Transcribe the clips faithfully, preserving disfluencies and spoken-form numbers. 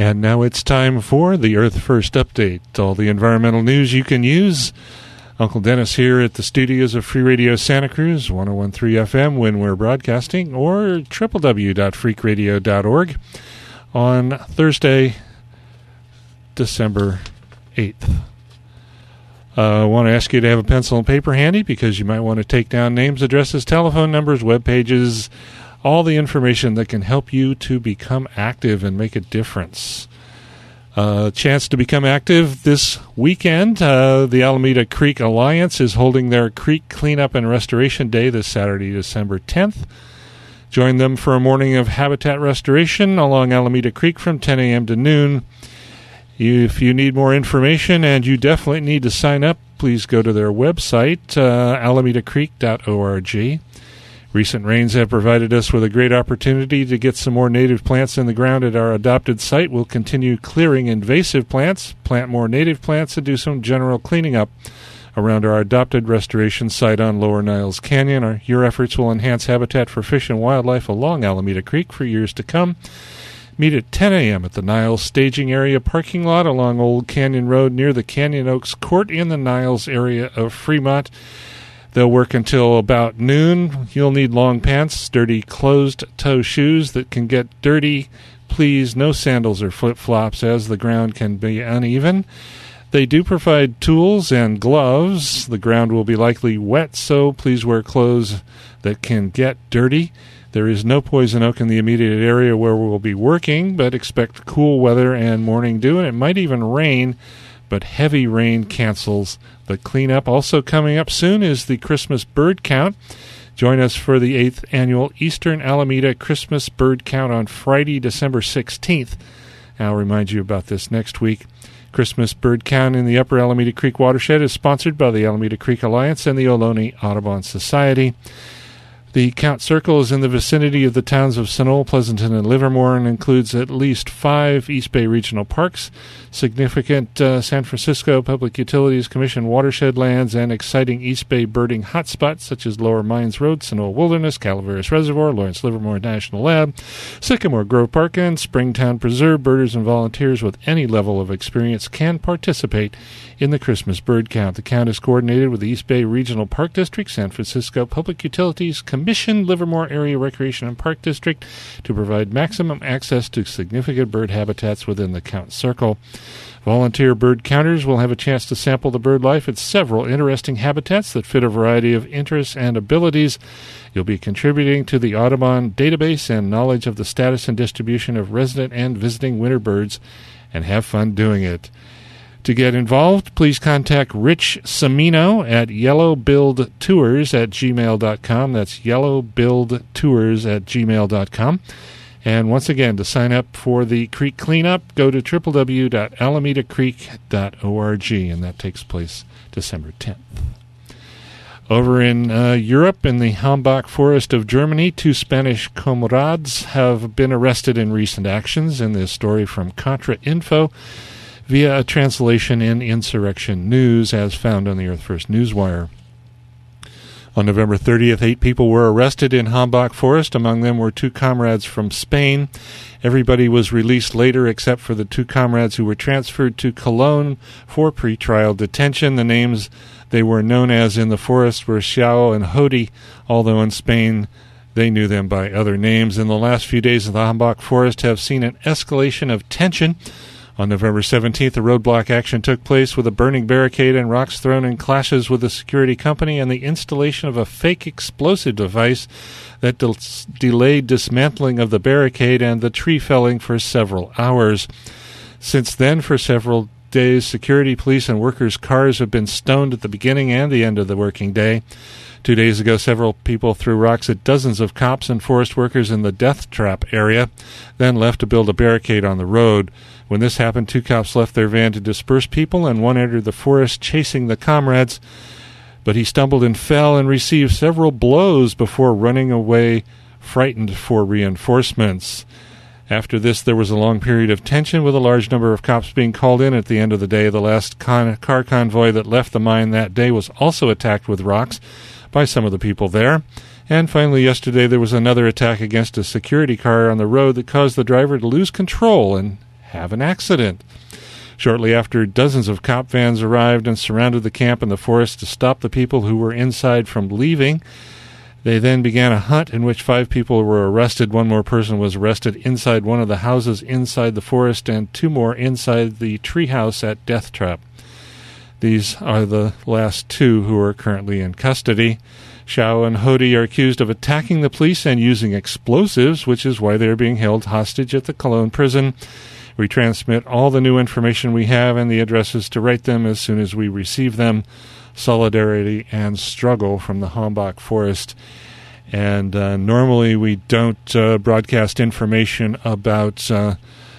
And now it's time for the Earth First Update. All the environmental news you can use. Uncle Dennis here at the studios of Free Radio Santa Cruz, one oh one point three F M when we're broadcasting, or w w w dot freak radio dot org on Thursday, December eighth. I uh, want to ask you to have a pencil and paper handy because you might want to take down names, addresses, telephone numbers, web pages, all the information that can help you to become active and make a difference. A uh, chance to become active this weekend. Uh, the Alameda Creek Alliance is holding their Creek Cleanup and Restoration Day this Saturday, December tenth. Join them for a morning of habitat restoration along Alameda Creek from ten a.m. to noon. If you need more information, and you definitely need to sign up, please go to their website, uh, alameda creek dot org. Recent rains have provided us with a great opportunity to get some more native plants in the ground at our adopted site. We'll continue clearing invasive plants, plant more native plants, and do some general cleaning up around our adopted restoration site on Lower Niles Canyon. Our, your efforts will enhance habitat for fish and wildlife along Alameda Creek for years to come. Meet at ten a.m. at the Niles Staging Area parking lot along Old Canyon Road near the Canyon Oaks Court in the Niles area of Fremont. They'll work until about noon. You'll need long pants, sturdy closed-toe shoes that can get dirty. Please, no sandals or flip-flops as the ground can be uneven. They do provide tools and gloves. The ground will be likely wet, so please wear clothes that can get dirty. There is no poison oak in the immediate area where we will be working, but expect cool weather and morning dew, and it might even rain, but heavy rain cancels the cleanup. Also coming up soon is the Christmas bird count. Join us for the eighth Annual Eastern Alameda Christmas Bird Count on Friday, December sixteenth. I'll remind you about this next week. Christmas Bird Count in the Upper Alameda Creek watershed is sponsored by the Alameda Creek Alliance and the Ohlone Audubon Society. The Count Circle is in the vicinity of the towns of Sunol, Pleasanton, and Livermore, and includes at least five East Bay Regional Parks, significant uh, San Francisco Public Utilities Commission watershed lands, and exciting East Bay birding hotspots such as Lower Mines Road, Sunol Wilderness, Calaveras Reservoir, Lawrence Livermore National Lab, Sycamore Grove Park, and Springtown Preserve. Birders and volunteers with any level of experience can participate in the Christmas Bird Count. The count is coordinated with the East Bay Regional Park District, San Francisco Public Utilities Commission, Livermore Area Recreation and Park District to provide maximum access to significant bird habitats within the Count Circle. Volunteer bird counters will have a chance to sample the bird life at several interesting habitats that fit a variety of interests and abilities. You'll be contributing to the Audubon database and knowledge of the status and distribution of resident and visiting winter birds, and have fun doing it. To get involved, please contact Rich Semino at yellowbilled.tours at gmail dot com. That's yellowbilled.tours at gmail dot com. And once again, to sign up for the Creek Cleanup, go to w w w dot alameda creek dot org, and that takes place December tenth. Over in uh, Europe, in the Hambach Forest of Germany, two Spanish comrades have been arrested in recent actions. In this story from Contra Info, via a translation in Insurrection News, as found on the Earth First Newswire. On November thirtieth, eight people were arrested in Hambach Forest. Among them were two comrades from Spain. Everybody was released later except for the two comrades who were transferred to Cologne for pretrial detention. The names they were known as in the forest were Xiao and Hodi, although in Spain they knew them by other names. In the last few days of the Hambach Forest have seen an escalation of tension. On November seventeenth, a roadblock action took place with a burning barricade and rocks thrown in clashes with the security company and the installation of a fake explosive device that del- delayed dismantling of the barricade and the tree felling for several hours. Since then, for several days, security, police, and workers' cars have been stoned at the beginning and the end of the working day. Two days ago, several people threw rocks at dozens of cops and forest workers in the Death Trap area, then left to build a barricade on the road. When this happened, two cops left their van to disperse people, and one entered the forest chasing the comrades. But he stumbled and fell and received several blows before running away, frightened for reinforcements. After this, there was a long period of tension, with a large number of cops being called in at the end of the day. The last con- car convoy that left the mine that day was also attacked with rocks by some of the people there. And finally, yesterday, there was another attack against a security car on the road that caused the driver to lose control and have an accident. Shortly after, dozens of cop vans arrived and surrounded the camp in the forest to stop the people who were inside from leaving. They then began a hunt in which five people were arrested. One more person was arrested inside one of the houses inside the forest, and two more inside the treehouse at Death Trap. These are the last two who are currently in custody. Shao and Hody are accused of attacking the police and using explosives, which is why they are being held hostage at the Cologne prison. We transmit all the new information we have and the addresses to write them as soon as we receive them. Solidarity and struggle from the Hambach Forest. And uh, normally we don't uh, broadcast information about uh,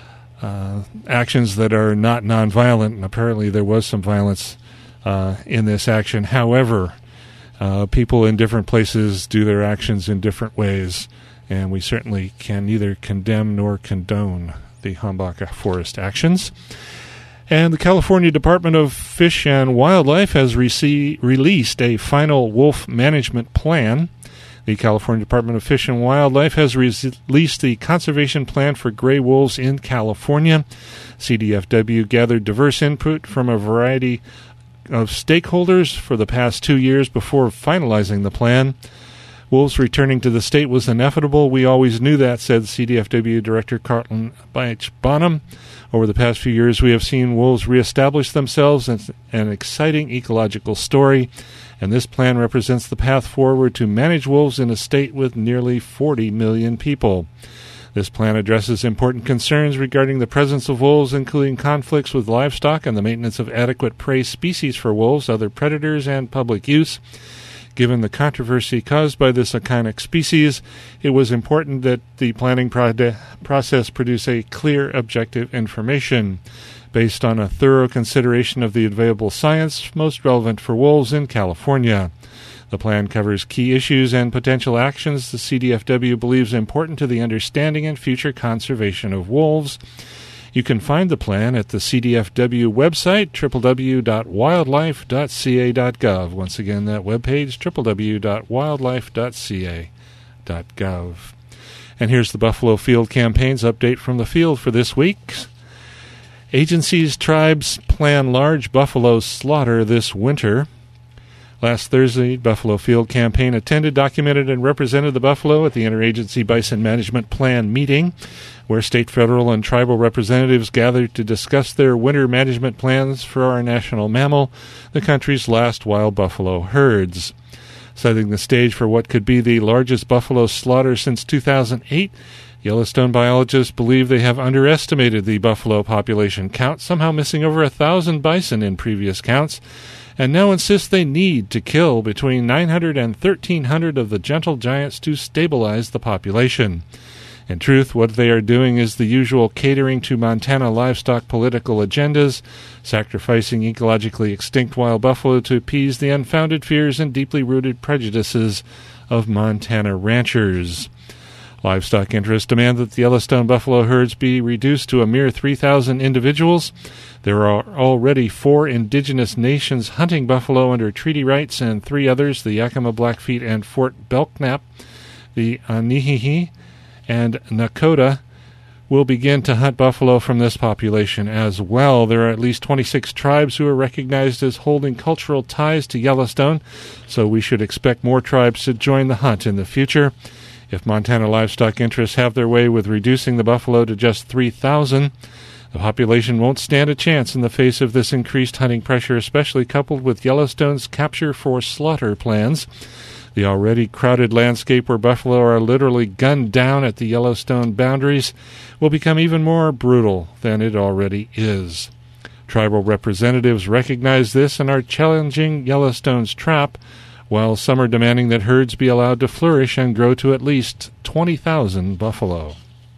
uh, actions that are not nonviolent, and apparently there was some violence uh, in this action. However, uh, people in different places do their actions in different ways, and we certainly can neither condemn nor condone the Hambach Forest actions. And the California Department of Fish and Wildlife has rece- released a final wolf management plan. The California Department of Fish and Wildlife has re- released the conservation plan for gray wolves in California. C D F W gathered diverse input from a variety of stakeholders for the past two years before finalizing the plan. Wolves returning to the state was inevitable. We always knew that, said C D F W Director Carlton H. Bonham. Over the past few years, we have seen wolves reestablish themselves as an exciting ecological story, and this plan represents the path forward to manage wolves in a state with nearly forty million people. This plan addresses important concerns regarding the presence of wolves, including conflicts with livestock and the maintenance of adequate prey species for wolves, other predators, and public use. Given the controversy caused by this iconic species, it was important that the planning pro- process produce a clear, objective information based on a thorough consideration of the available science most relevant for wolves in California. The plan covers key issues and potential actions the C D F W believes important to the understanding and future conservation of wolves. You can find the plan at the C D F W website, w w w dot wildlife dot c a dot gov. Once again, that webpage, w w w dot wildlife dot c a dot gov. And here's the Buffalo Field Campaign's update from the field for this week. Agencies, tribes plan large buffalo slaughter this winter. Last Thursday, Buffalo Field Campaign attended, documented, and represented the buffalo at the Interagency Bison Management Plan meeting, where state, federal, and tribal representatives gathered to discuss their winter management plans for our national mammal, the country's last wild buffalo herds. Setting the stage for what could be the largest buffalo slaughter since two thousand eight, Yellowstone biologists believe they have underestimated the buffalo population count, somehow missing over a thousand bison in previous counts, and now insist they need to kill between nine hundred and thirteen hundred of the gentle giants to stabilize the population. In truth, what they are doing is the usual catering to Montana livestock political agendas, sacrificing ecologically extinct wild buffalo to appease the unfounded fears and deeply rooted prejudices of Montana ranchers. Livestock interests demand that the Yellowstone buffalo herds be reduced to a mere three thousand individuals. There are already four indigenous nations hunting buffalo under treaty rights, and three others, the Yakima Blackfeet and Fort Belknap, the Anihihi, and Nakota, will begin to hunt buffalo from this population as well. There are at least twenty-six tribes who are recognized as holding cultural ties to Yellowstone, so we should expect more tribes to join the hunt in the future. If Montana livestock interests have their way with reducing the buffalo to just three thousand, the population won't stand a chance in the face of this increased hunting pressure, especially coupled with Yellowstone's capture for slaughter plans. The already crowded landscape where buffalo are literally gunned down at the Yellowstone boundaries will become even more brutal than it already is. Tribal representatives recognize this and are challenging Yellowstone's trap, while some are demanding that herds be allowed to flourish and grow to at least twenty thousand buffalo.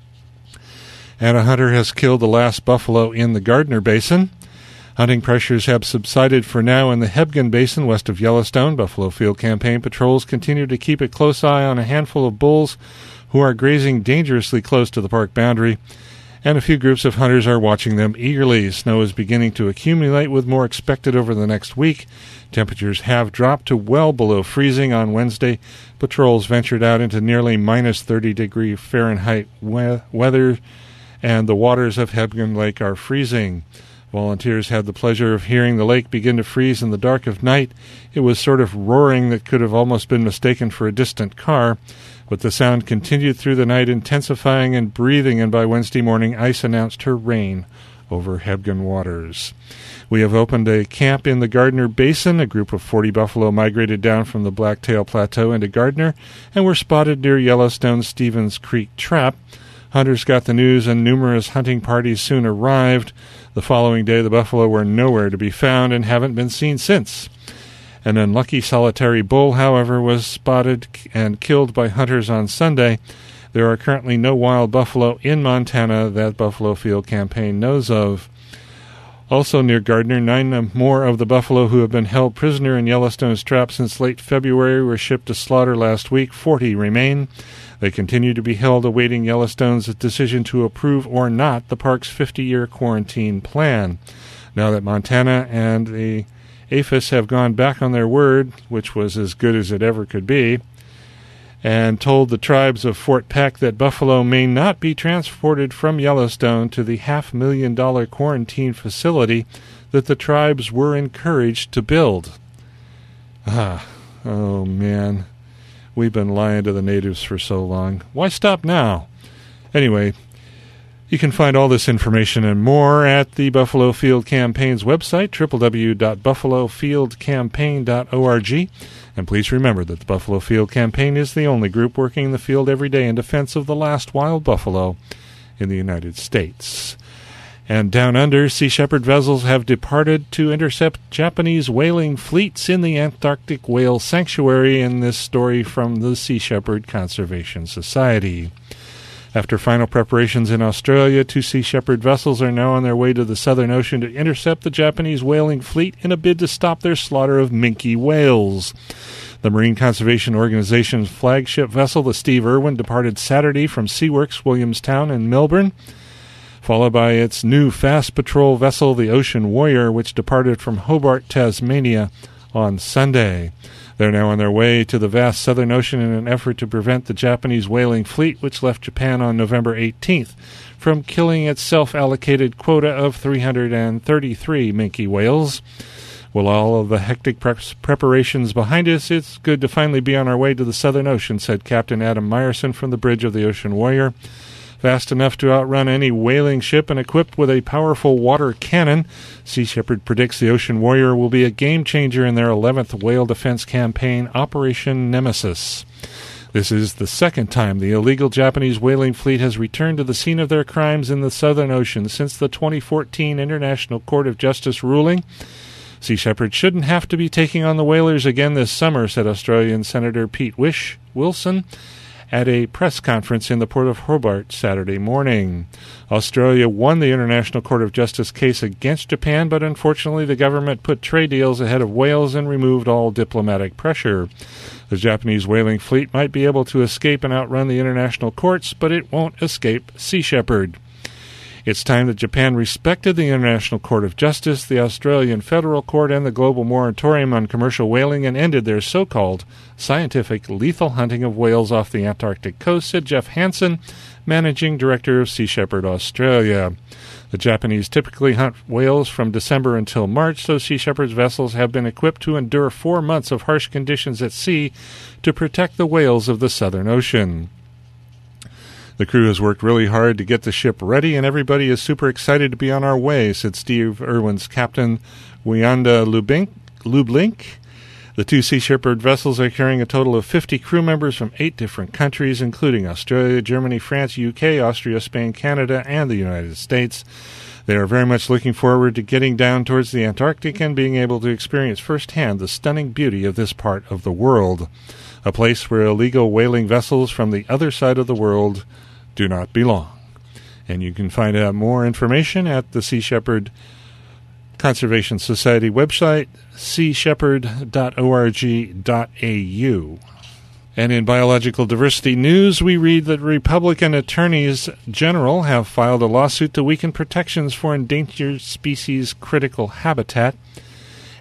And a hunter has killed the last buffalo in the Gardner Basin. Hunting pressures have subsided for now in the Hebgen Basin west of Yellowstone. Buffalo Field Campaign patrols continue to keep a close eye on a handful of bulls who are grazing dangerously close to the park boundary, and a few groups of hunters are watching them eagerly. Snow is beginning to accumulate, with more expected over the next week. Temperatures have dropped to well below freezing on Wednesday. Patrols ventured out into nearly minus thirty degree Fahrenheit we- weather and the waters of Hebgen Lake are freezing. Volunteers had the pleasure of hearing the lake begin to freeze in the dark of night. It was sort of roaring that could have almost been mistaken for a distant car, but the sound continued through the night, intensifying and breathing, and by Wednesday morning, ice announced her reign over Hebgen waters. We have opened a camp in the Gardner Basin. A group of forty buffalo migrated down from the Blacktail Plateau into Gardner and were spotted near Yellowstone's Stevens Creek Trap. Hunters got the news, and numerous hunting parties soon arrived. The following day, the buffalo were nowhere to be found and haven't been seen since. An unlucky solitary bull, however, was spotted and killed by hunters on Sunday. There are currently no wild buffalo in Montana that Buffalo Field Campaign knows of. Also near Gardner, nine more of the buffalo who have been held prisoner in Yellowstone's trap since late February were shipped to slaughter last week. Forty remain. They continue to be held awaiting Yellowstone's decision to approve or not the park's fifty-year quarantine plan. Now that Montana and the A P H I S have gone back on their word, which was as good as it ever could be, and told the tribes of Fort Peck that buffalo may not be transported from Yellowstone to the half-million dollar quarantine facility that the tribes were encouraged to build. Ah, oh man. We've been lying to the natives for so long. Why stop now? Anyway, you can find all this information and more at the Buffalo Field Campaign's website, w w w dot buffalo field campaign dot org. And please remember that the Buffalo Field Campaign is the only group working in the field every day in defense of the last wild buffalo in the United States. And down under, Sea Shepherd vessels have departed to intercept Japanese whaling fleets in the Antarctic Whale Sanctuary, in this story from the Sea Shepherd Conservation Society. After final preparations in Australia, two Sea Shepherd vessels are now on their way to the Southern Ocean to intercept the Japanese whaling fleet in a bid to stop their slaughter of minke whales. The Marine Conservation Organization's flagship vessel, the Steve Irwin, departed Saturday from Seaworks Williamstown in Melbourne, followed by its new fast patrol vessel, the Ocean Warrior, which departed from Hobart, Tasmania on Sunday. They're now on their way to the vast Southern Ocean in an effort to prevent the Japanese whaling fleet, which left Japan on November eighteenth, from killing its self-allocated quota of three hundred thirty-three minke whales. With all of the hectic pre- preparations behind us, it's good to finally be on our way to the Southern Ocean, said Captain Adam Meyerson from the bridge of the Ocean Warrior. Fast enough to outrun any whaling ship and equipped with a powerful water cannon, Sea Shepherd predicts the Ocean Warrior will be a game-changer in their eleventh whale defense campaign, Operation Nemesis. This is the second time the illegal Japanese whaling fleet has returned to the scene of their crimes in the Southern Ocean since the twenty fourteen International Court of Justice ruling. Sea Shepherd shouldn't have to be taking on the whalers again this summer, said Australian Senator Pete Wish Wilson at a press conference in the port of Hobart Saturday morning. Australia won the International Court of Justice case against Japan, but unfortunately the government put trade deals ahead of whales and removed all diplomatic pressure. The Japanese whaling fleet might be able to escape and outrun the international courts, but it won't escape Sea Shepherd. It's time that Japan respected the International Court of Justice, the Australian Federal Court, and the global moratorium on commercial whaling and ended their so-called scientific lethal hunting of whales off the Antarctic coast, said Jeff Hansen, managing director of Sea Shepherd Australia. The Japanese typically hunt whales from December until March, so Sea Shepherd's vessels have been equipped to endure four months of harsh conditions at sea to protect the whales of the Southern Ocean. The crew has worked really hard to get the ship ready, and everybody is super excited to be on our way, said Steve Irwin's captain, Wianda Lubink. Lublink. The two Sea Shepherd vessels are carrying a total of fifty crew members from eight different countries, including Australia, Germany, France, U K, Austria, Spain, Canada, and the United States. They are very much looking forward to getting down towards the Antarctic and being able to experience firsthand the stunning beauty of this part of the world, a place where illegal whaling vessels from the other side of the world do not belong. And you can find out more information at the Sea Shepherd Conservation Society website, sea shepherd dot org dot a u. And in biological diversity news, we read that Republican attorneys general have filed a lawsuit to weaken protections for endangered species critical habitat.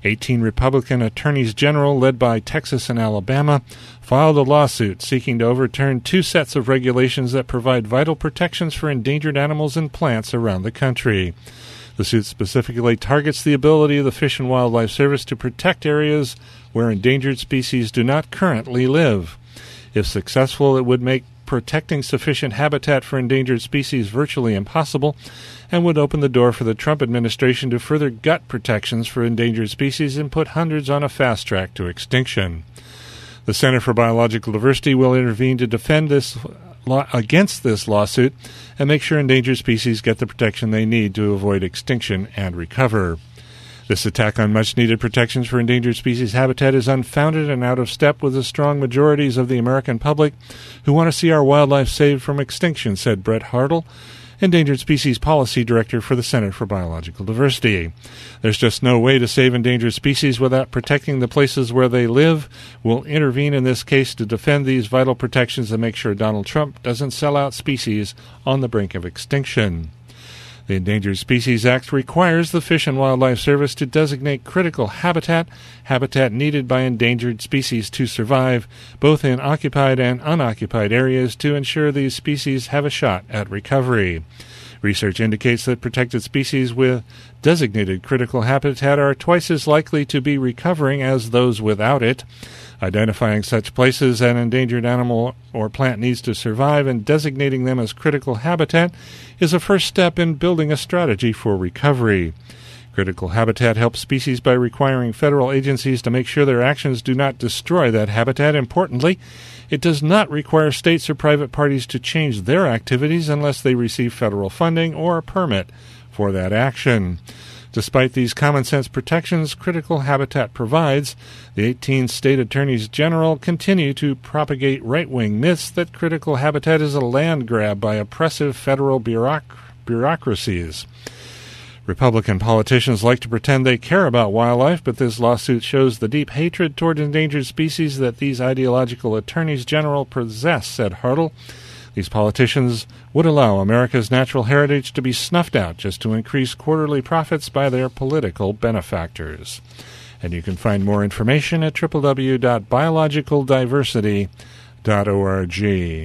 eighteen Republican attorneys general, led by Texas and Alabama, filed a lawsuit seeking to overturn two sets of regulations that provide vital protections for endangered animals and plants around the country. The suit specifically targets the ability of the Fish and Wildlife Service to protect areas where endangered species do not currently live. If successful, it would make protecting sufficient habitat for endangered species virtually impossible and would open the door for the Trump administration to further gut protections for endangered species and put hundreds on a fast track to extinction. The Center for Biological Diversity will intervene to defend this law against this lawsuit and make sure endangered species get the protection they need to avoid extinction and recover. This attack on much-needed protections for endangered species habitat is unfounded and out of step with the strong majorities of the American public who want to see our wildlife saved from extinction, said Brett Hartle, Endangered Species Policy Director for the Center for Biological Diversity. There's just no way to save endangered species without protecting the places where they live. We'll intervene in this case to defend these vital protections and make sure Donald Trump doesn't sell out species on the brink of extinction. The Endangered Species Act requires the Fish and Wildlife Service to designate critical habitat, habitat needed by endangered species to survive, both in occupied and unoccupied areas, to ensure these species have a shot at recovery. Research indicates that protected species with designated critical habitat are twice as likely to be recovering as those without it. Identifying such places an endangered animal or plant needs to survive and designating them as critical habitat is a first step in building a strategy for recovery. Critical habitat helps species by requiring federal agencies to make sure their actions do not destroy that habitat. Importantly, it does not require states or private parties to change their activities unless they receive federal funding or a permit for that action. Despite these common-sense protections critical habitat provides, the eighteen state attorneys general continue to propagate right-wing myths that critical habitat is a land grab by oppressive federal bureauc- bureaucracies. Republican politicians like to pretend they care about wildlife, but this lawsuit shows the deep hatred toward endangered species that these ideological attorneys general possess, said Hartle. These politicians would allow America's natural heritage to be snuffed out just to increase quarterly profits by their political benefactors. And you can find more information at w w w dot biological diversity dot org.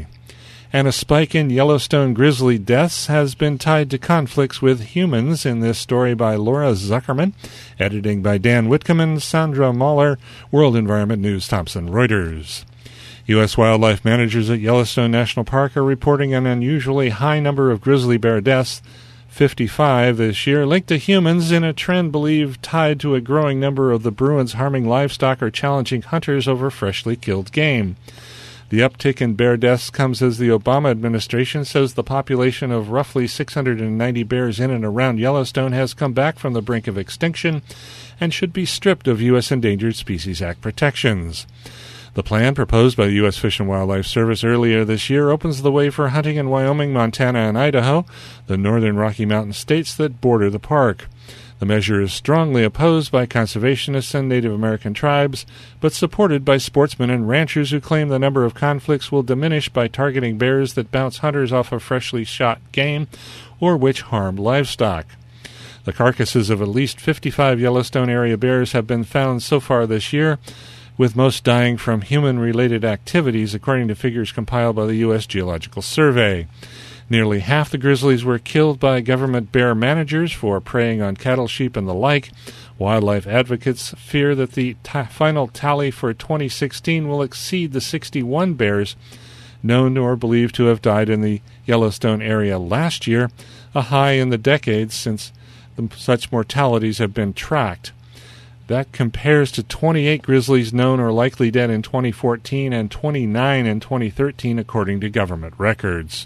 And a spike in Yellowstone grizzly deaths has been tied to conflicts with humans in this story by Laura Zuckerman, editing by Dan Whitcomb and Sandra Mahler, World Environment News, Thomson Reuters. U S wildlife managers at Yellowstone National Park are reporting an unusually high number of grizzly bear deaths, fifty-five this year, linked to humans in a trend believed tied to a growing number of the Bruins harming livestock or challenging hunters over freshly killed game. The uptick in bear deaths comes as the Obama administration says the population of roughly six hundred ninety bears in and around Yellowstone has come back from the brink of extinction and should be stripped of U S Endangered Species Act protections. The plan, proposed by the U S Fish and Wildlife Service earlier this year, opens the way for hunting in Wyoming, Montana, and Idaho, the northern Rocky Mountain states that border the park. The measure is strongly opposed by conservationists and Native American tribes, but supported by sportsmen and ranchers who claim the number of conflicts will diminish by targeting bears that bounce hunters off of freshly shot game or which harm livestock. The carcasses of at least fifty-five Yellowstone area bears have been found so far this year, with most dying from human-related activities, according to figures compiled by the U S Geological Survey. Nearly half the grizzlies were killed by government bear managers for preying on cattle, sheep, and the like. Wildlife advocates fear that the t- final tally for twenty sixteen will exceed the sixty-one bears known or believed to have died in the Yellowstone area last year, a high in the decades since the, such mortalities have been tracked. That compares to twenty-eight grizzlies known or likely dead in twenty fourteen and twenty-nine in twenty thirteen, according to government records.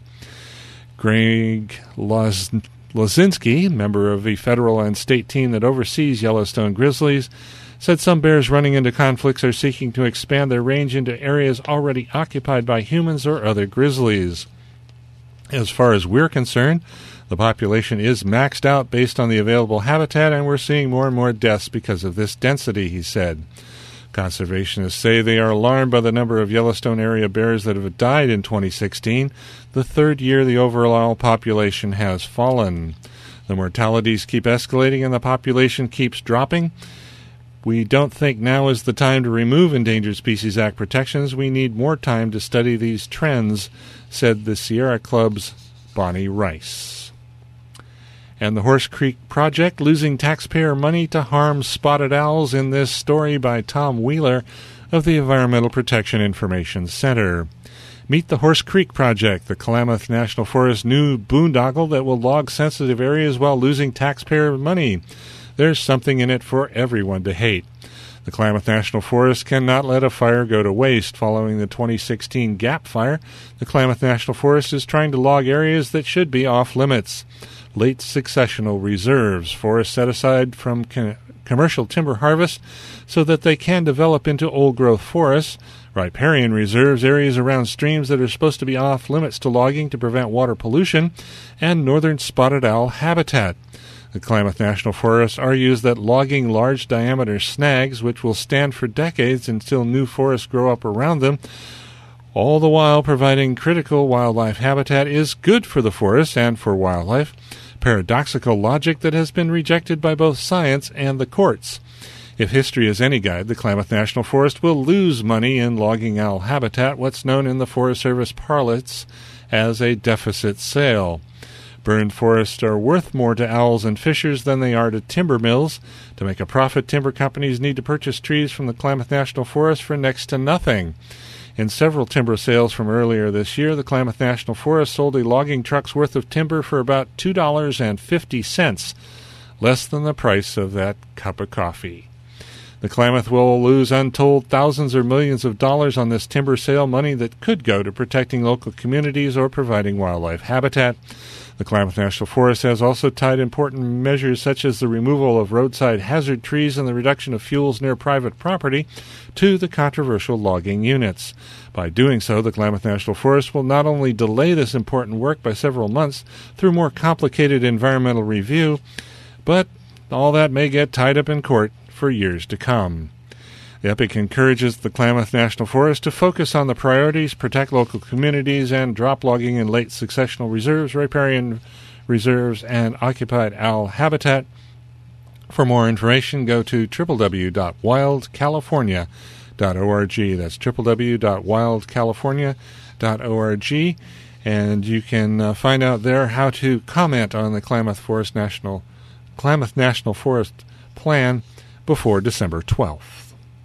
Greg Loz- Lozinski, member of the federal and state team that oversees Yellowstone grizzlies, said some bears running into conflicts are seeking to expand their range into areas already occupied by humans or other grizzlies. As far as we're concerned, the population is maxed out based on the available habitat, and we're seeing more and more deaths because of this density, he said. Conservationists say they are alarmed by the number of Yellowstone area bears that have died in twenty sixteen, the third year the overall population has fallen. The mortalities keep escalating and the population keeps dropping. We don't think now is the time to remove Endangered Species Act protections. We need more time to study these trends, said the Sierra Club's Bonnie Rice. And the Horse Creek Project losing taxpayer money to harm spotted owls, in this story by Tom Wheeler of the Environmental Protection Information Center. Meet the Horse Creek Project, the Klamath National Forest new boondoggle that will log sensitive areas while losing taxpayer money. There's something in it for everyone to hate. The Klamath National Forest cannot let a fire go to waste. Following the twenty sixteen Gap Fire, the Klamath National Forest is trying to log areas that should be off-limits. Late successional reserves, forests set aside from con- commercial timber harvest so that they can develop into old-growth forests. Riparian reserves, areas around streams that are supposed to be off-limits to logging to prevent water pollution. And northern spotted owl habitat. The Klamath National Forest argues that logging large-diameter snags, which will stand for decades until new forests grow up around them, all the while providing critical wildlife habitat, is good for the forest and for wildlife. Paradoxical logic that has been rejected by both science and the courts. If history is any guide, the Klamath National Forest will lose money in logging owl habitat, what's known in the Forest Service parlance as a deficit sale. Burned forests are worth more to owls and fishers than they are to timber mills. To make a profit, timber companies need to purchase trees from the Klamath National Forest for next to nothing. In several timber sales from earlier this year, the Klamath National Forest sold a logging truck's worth of timber for about two dollars and fifty cents, less than the price of that cup of coffee. The Klamath will lose untold thousands or millions of dollars on this timber sale, money that could go to protecting local communities or providing wildlife habitat. The Klamath National Forest has also tied important measures such as the removal of roadside hazard trees and the reduction of fuels near private property to the controversial logging units. By doing so, the Klamath National Forest will not only delay this important work by several months through more complicated environmental review, but all that may get tied up in court for years to come. The EPIC encourages the Klamath National Forest to focus on the priorities, protect local communities, and drop logging in late successional reserves, riparian reserves, and occupied owl habitat. For more information, go to w w w dot wild california dot org. That's w w w dot wild california dot org, and you can uh, find out there how to comment on the Klamath Forest National Klamath National Forest plan before December twelfth.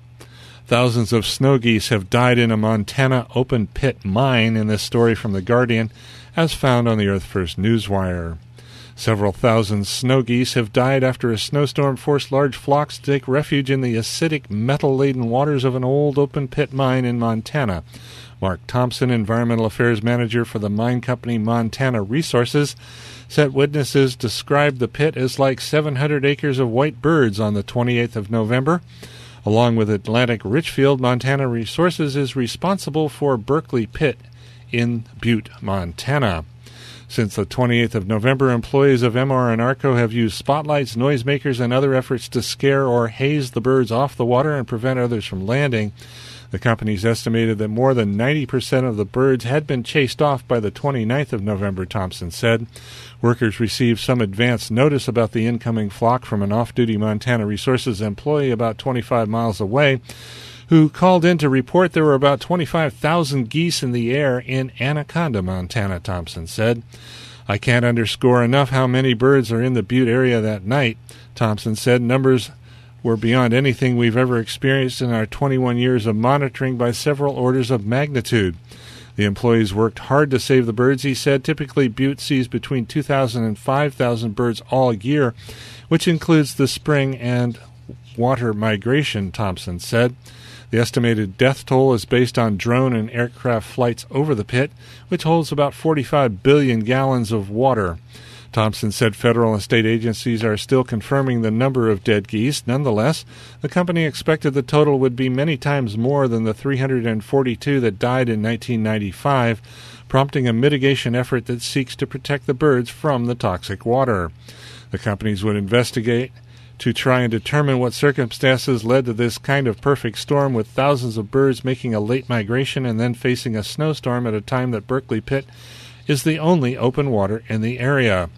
Thousands of snow geese have died in a Montana open-pit mine, in this story from The Guardian, as found on the Earth First Newswire. Several thousand snow geese have died after a snowstorm forced large flocks to take refuge in the acidic, metal-laden waters of an old open-pit mine in Montana. Mark Thompson, Environmental Affairs Manager for the mine company Montana Resources, said witnesses described the pit as like seven hundred acres of white birds on the twenty-eighth of November. Along with Atlantic Richfield, Montana Resources is responsible for Berkeley Pit in Butte, Montana. Since the twenty-eighth of November, employees of M R and ARCO have used spotlights, noisemakers, and other efforts to scare or haze the birds off the water and prevent others from landing. The companies estimated that more than ninety percent of the birds had been chased off by the twenty-ninth of November, Thompson said. Workers received some advance notice about the incoming flock from an off-duty Montana Resources employee about twenty-five miles away, who called in to report there were about twenty-five thousand geese in the air in Anaconda, Montana, Thompson said. I can't underscore enough how many birds are in the Butte area that night, Thompson said. Numbers were beyond anything we've ever experienced in our twenty-one years of monitoring by several orders of magnitude. The employees worked hard to save the birds, he said. Typically, Butte sees between two thousand and five thousand birds all year, which includes the spring and water migration, Thompson said. The estimated death toll is based on drone and aircraft flights over the pit, which holds about forty-five billion gallons of water. Thompson said federal and state agencies are still confirming the number of dead geese. Nonetheless, the company expected the total would be many times more than the three hundred forty-two that died in nineteen ninety-five, prompting a mitigation effort that seeks to protect the birds from the toxic water. The companies would investigate to try and determine what circumstances led to this kind of perfect storm, with thousands of birds making a late migration and then facing a snowstorm at a time that Berkeley Pit is the only open water in the area.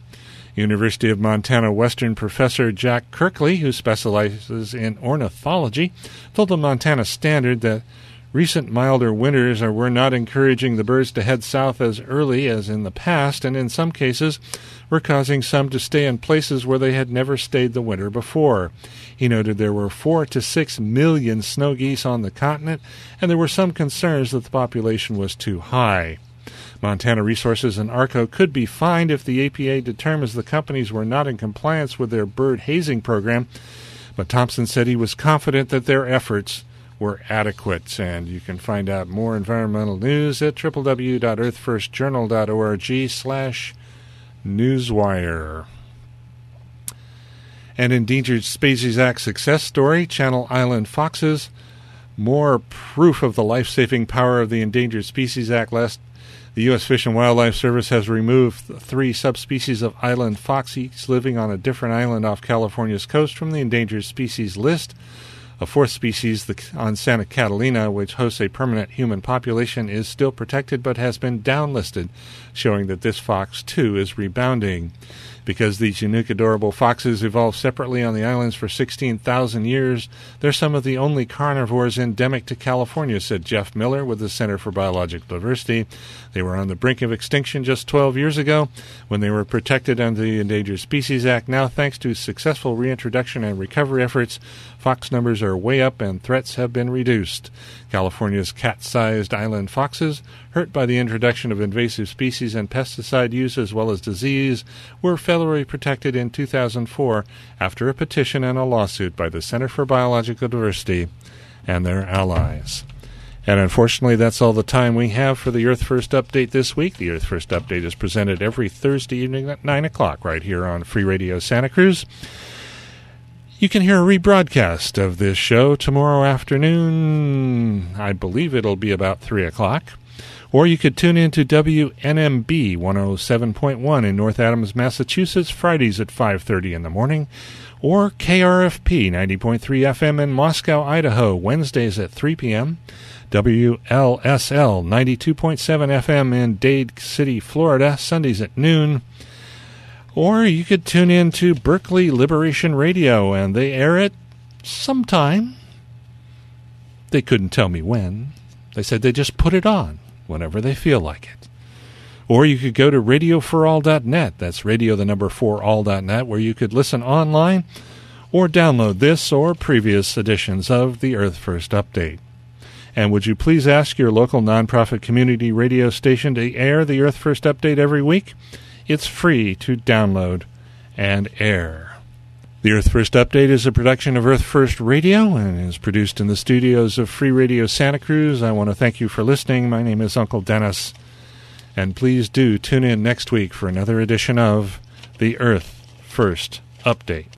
University of Montana Western professor Jack Kirkley, who specializes in ornithology, told the Montana Standard that recent milder winters are, were not encouraging the birds to head south as early as in the past, and in some cases were causing some to stay in places where they had never stayed the winter before. He noted there were four to six million snow geese on the continent, and there were some concerns that the population was too high. Montana Resources and ARCO could be fined if the A P A determines the companies were not in compliance with their bird hazing program, but Thompson said he was confident that their efforts were adequate. And you can find out more environmental news at w w w dot earth first journal dot org slash newswire. An Endangered Species Act success story, Channel Island foxes. More proof of the life-saving power of the Endangered Species Act. Last The U S Fish and Wildlife Service has removed three subspecies of island fox, each living on a different island off California's coast, from the endangered species list. A fourth species, the, on Santa Catalina, which hosts a permanent human population, is still protected but has been downlisted, showing that this fox, too, is rebounding. Because these unique, adorable foxes evolved separately on the islands for sixteen thousand years, they're some of the only carnivores endemic to California, said Jeff Miller with the Center for Biological Diversity. They were on the brink of extinction just twelve years ago when they were protected under the Endangered Species Act. Now, thanks to successful reintroduction and recovery efforts, fox numbers are way up and threats have been reduced. California's cat-sized island foxes, hurt by the introduction of invasive species and pesticide use as well as disease, were federally protected in two thousand four after a petition and a lawsuit by the Center for Biological Diversity and their allies. And unfortunately, that's all the time we have for the Earth First Update this week. The Earth First Update is presented every Thursday evening at nine o'clock right here on Free Radio Santa Cruz. You can hear a rebroadcast of this show tomorrow afternoon. I believe it'll be about three o'clock. Or you could tune in to W N M B one oh seven point one in North Adams, Massachusetts, Fridays at five thirty in the morning. Or K R F P ninety point three F M in Moscow, Idaho, Wednesdays at three p.m. W L S L ninety-two point seven F M in Dade City, Florida, Sundays at noon. Or you could tune in to Berkeley Liberation Radio, and they air it sometime. They couldn't tell me when. They said they just put it on whenever they feel like it. Or you could go to radio for all dot net. That's radio, the number four, all dot net, where you could listen online or download this or previous editions of the Earth First Update. And would you please ask your local nonprofit community radio station to air the Earth First Update every week? It's free to download and air. The Earth First Update is a production of Earth First Radio and is produced in the studios of Free Radio Santa Cruz. I want to thank you for listening. My name is Uncle Dennis, and please do tune in next week for another edition of the Earth First Update.